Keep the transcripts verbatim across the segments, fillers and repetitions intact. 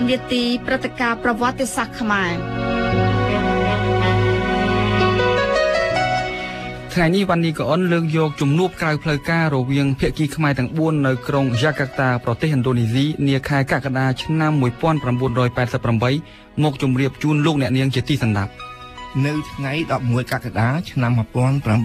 នាទីព្រឹត្តិការណ៍ប្រវត្តិសាស្ត្រខ្មែរថ្ងៃនេះវ៉ាន់នីកអនលើកយកជំនួបក្រៅផ្លូវការរវាងភាគីខ្មែរទាំងបួននៅក្រុងយ៉ាកាតាប្រទេសឥណ្ឌូនេស៊ីនាខែកក្កដាឆ្នាំmột nghìn chín trăm tám mươi támមកជម្រាបជូនលោកអ្នកនាងជាទីសន្តាប់នៅថ្ងៃដប់មួយកក្កដាឆ្នាំmột nghìn chín trăm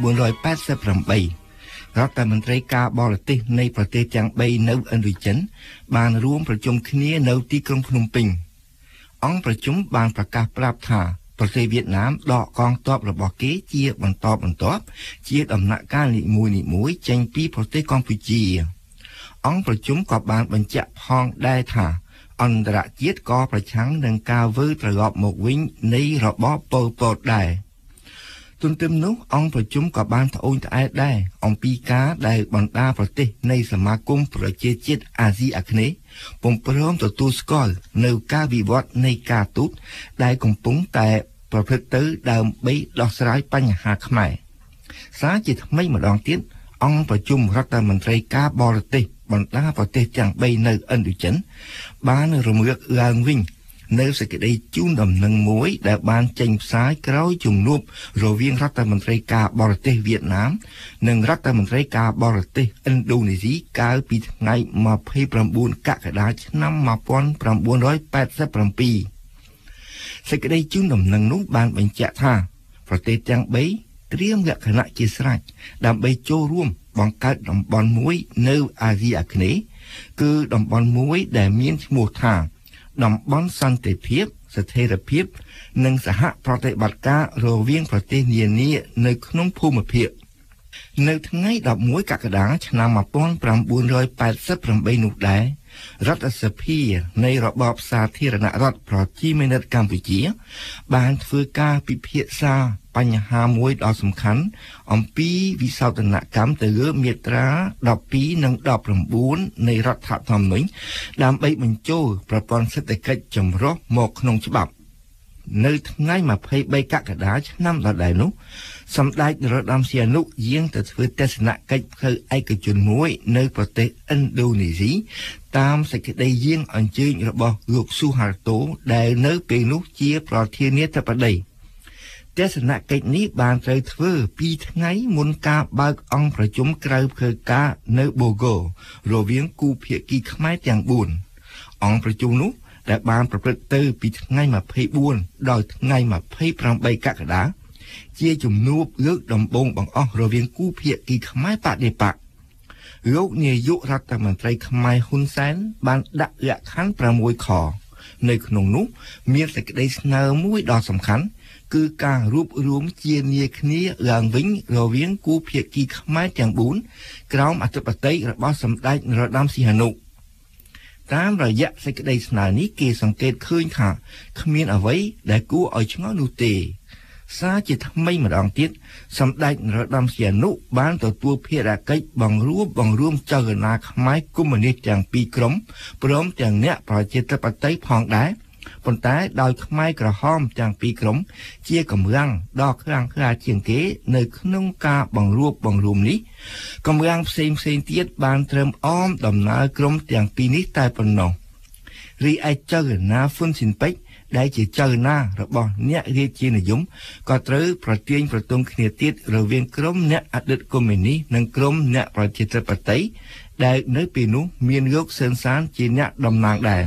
tám mươi támរដ្ឋមន្ត្រីការបរទេសនៃប្រទេសទាំងបីនៅឥណ្ឌូចិនបានរួមប្រជុំគ្នានៅទីក្រុងភ្នំពេញអង្គប្រជុំបានប្រកាសប្រាប់ថាប្រទេសវៀតណាមដកកងទ័ពរបស់គេជាបន្តបន្ទាប់ជាដំណាក់កាលនីមួយៗចេញពីប្រទេសកម្ពុជាអង្គប្រជុំក៏បានបញ្ជាក់ផងដែរថាអន្តរជាតិក៏ប្រឆាំងនឹងការវិលត្រឡប់មកវិញនៃរបបប៉ុលពតដែរទន្ទឹមនោះអង្គប្រជុំក៏បានត្អូញត្អែរដែរអំពីការដែលបណ្ដាប្រទេសនៃសមាគមប្រជាជាតិអាស៊ីអាគ្នេយ៍ពុំព្រមទទួលស្គាល់នៅការវិវត្តនៃការទូតដែលកំពុងតែប្រព្រឹត្តទៅដើម្បីដោះស្រាយបញ្ហាខ្មែរសារជាថ្មីម្ដងទៀតអង្គប្រជុំរដ្ឋមន្ត្រីការបរទេសបណ្ដាប្រទេសទាំងបីនៅឥណ្ឌូចិនបានរំលឹកឡើងវិញនៅសេចក្តីជូនដំណឹងមួយដែលបានចេញផ្សាយក្រោយជំនួបរវាងរដ្ឋមន្ត្រីការបរទេសវៀតណាមនិងរដ្ឋមន្ត្រីការបរទេសឥណ្ឌូនេស៊ីកាលពីថ្ងៃยี่สิบเก้ากក្កដាឆ្នាំmột nghìn chín trăm tám mươi bảyសេចក្តីជូនដំណឹងនោះបានបញ្ជាក់ថាប្រទេសទាំងបីត្រៀមលក្ខណៈជាស្រេចដើម្បីចូលរួមបង្កើតតំបន់មួយនៅអាស៊ីអាគ្នេយ៍គឺតំបន់មួយដែលមានឈ្មោះថាតំបន់សន្តិភាពស្ថិរភាពនិងសហប្រតិបត្តិការរវាងប្រទេសនានានៅក្នុងភូមិភាគនៅថ្ងៃដប់មួយកក្កដាឆ្នាំmột nghìn chín trăm tám mươi támនោះដែររដ្ឋសភានៃរបបសាធារណរដ្ឋប្រជាមានិតកម្ពុជាបានធ្វើការពិភាក្សាបញ្ហាមួយដ៏សំខាន់អំពីវិសោធនកម្មទៅលើមាត្រាដប់ពីរនិងដប់៩នៃរដ្ឋធម្មនុញ្ញដើម្បីបញ្ចូលប្រព័ន្ធសេដ្ឋកិច្ចចម្រុះមកក្នុងច្បាប់នៅថ្ងៃยี่สิบสามកក្កដាឆ្នាំដដែលនោះសម្ដេចនរោត្តមសីហនុយាងទៅធ្វើទស្សនកិច្ចផ្លូវឯកជនមួយនៅប្រទេសឥណ្ឌូនេស៊ីតាមសេចក្តីយាងអញ្ជើញរបស់លោកស៊ូហាតូដែលនៅពេលនោះជាប្រធានាធិបតីទស្សនកិច្ចនេះបានត្រូវធ្វើពីរថ្ងៃមុនការបើកអង្គប្រជុំក្រៅផ្លូវការនៅបូហ្គោរវាងគូភាគីខ្មែរទាំងបួនអង្គប្រជុំនោះដែលបានប្រព្រឹត្តទៅពីថ្ងៃยี่สิบสี่ដល់ថ្ងៃยี่สิบแปดកក្កដាជាជំនួបលើកដំបូងបង្អស់រវាងគូភាគីខ្មែរបដិបកលោកនាយករដ្ឋមន្ត្រីខ្មែរហ៊ុនសែនបានដាក់លក្ខខណ្ឌប្រាំមួយខនៅក្នុងនោះមានសេចក្តីស្នើមួយដ៏សំខាន់គឺការរួបរวมជានាគ្នាឡើងវិញរវាងគូភាគីខ្មែរទាំងបួនក្រោមអធិបតេយ្យរបស់សម្ដេចនរោត្តមសីហនុតាមរយៈសេចក្តីស្នើនេះគេសង្កេតឃើញថាគ្មានអ្វីដែលគួរឲ្យឆ្ងល់នោះទេសារជាថ្មីម្ដងទៀតសម្ដេចនរោត្តមសីហនុបានទទួលភារកិច្ចបង្រួបបង្រួមចលនាខ្មែរកុម្មុយនីសទាំងពីរក្រុមព្រមទាំងអ្នកប្រជាធិបតេយ្យផងដែរប៉ុន្តែដោយខ្មែរក្រហមទាំងពីរក្រុមជាកម្លាំងដ៏ខ្លាំងក្លាជាងគេនៅក្នុងការបង្រួបបង្រួមនេះកម្លាំងផ្សេងផ្សេងទៀតបានត្រឹមអមដំណើរក្រុមទាំងពីរនេះតែប៉ុណ្ណោះរីឯចលនាហ្វុនស៊ិនប៉ិចដែលជាចលនារបស់អ្នករាជានិយមក៏ត្រូវប្រទាញប្រទង់គ្នាទៀតរវាងក្រុមអ្នកអតីតកុម្មុយនីសនិងក្រុមអ្នកប្រជាធិបតេយ្យដែលនៅពេលនោះមានលោកសឿនសានជាអ្នកតំណាងដែរ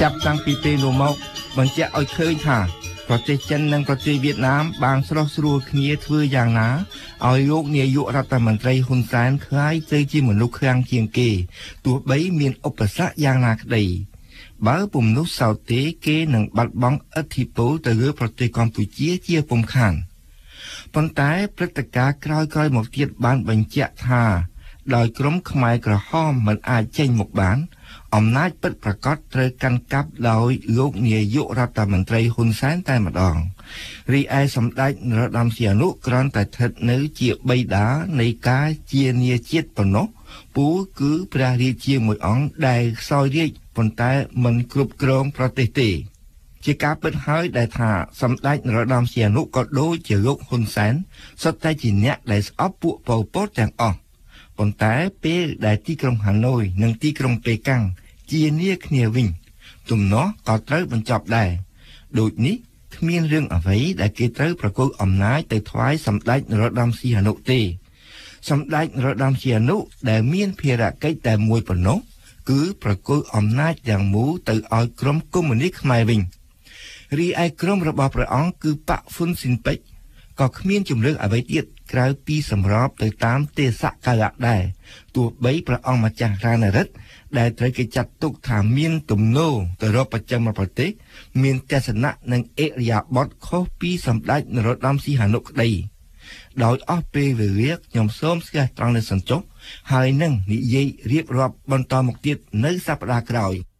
ចាប់តាំងពីពេលនោះមកបញ្ជាក់ឲ្យឃើញថាប្រទេសចិននិងប្រទេសវៀតណាមបានស្រស់ស្រួលគ្នាធ្វើយ៉ាងណាឲ្យលោកនាយករដ្ឋមន្ត្រីហ៊ុនសែនក្លាយទៅជាមនុស្សខ្លាំងជាងគេទោះបីមានឧបសគ្គយ៉ាងណាក្តីបើពុំនោះសោតទេគេនឹងបាត់បង់ឥទ្ធិពលទៅលើប្រទេសកម្ពុជាជាពុំខានប៉ុន្តែព្រឹត្តិការណ៍ក្រោយៗមកទៀតបានបញ្ជាក់ថាដោយក្រុមខ្មែរក្រហមមិនអាចចេញមកបានអំណាចពិតប្រាកដត្រូវកាន់កាប់ដោយលោកនាយករដ្ឋមន្ត្រីហ៊ុនសែនតែម្ដងរីឯសម្ដេចនរោត្តមសីហនុគ្រាន់តែស្ថិតនៅជាបិតានៃការជានាជាតិប៉ុណ្ណោះពូគឺព្រះរាជាមួយអង្គដែលខ្សោយរាជប៉ុន្តែមិនគ្រប់គ្រងប្រទេសទេជាការពិតហើយដែលថាសម្ដេចនរោត្តមសីហនុក៏ដូចជាលោកហ៊ុនសែនសុទ្ធតែជាអ្នកដែលស្អប់ពួកប៉ុលពតទាំងអស់ប៉ុន្តែពេលដែលទីក្រុងហាណូយនិងទីក្រុងប៉េកាំងជានាគ្នាវិញទំនាស់ក៏ត្រូវបញ្ចប់ដែរដូចនេះគ្មានរឿងអ្វីដែលគេត្រូវប្រគល់អំណាចទៅថ្វាយសម្ដេចនរោត្តមសីហនុទេសម្ដេចនរោត្តមសីហនុដែលមានភារកិច្ចតែមួយប៉ុណ្ណោះគឺប្រគល់អំណាចទាំងមូលទៅឲ្យក្រុមកុម្មុយនីសខ្មែរវិញរីឯក្រុមរបស់ព្រះអង្គគឺប៉ាក់ហ្វុនស៊ីនពេចក៏គ្មានជំរឿនអ្វីទៀតក្រៅពីសម្របទៅតាមទេសកាលៈដែរទោះបីព្រះអង្គម្ចាស់រាណរិទ្ធដែលត្រូវគេចាត់ទុកថាមានទំនោរទៅរកបច្ចឹមប្រទេសមានទស្សនៈនិងអិរិយាបថខុសពីសម្ដេចនរោត្តមសីហនុក្តីដោយអស់ពេលវេលាខ្ញុំសូមស្ទះត្រង់នេះសិនចុះហើយនឹងនិយាយរៀបរាប់បន្តមកទៀតនៅសប្តាហ៍ក្រោយ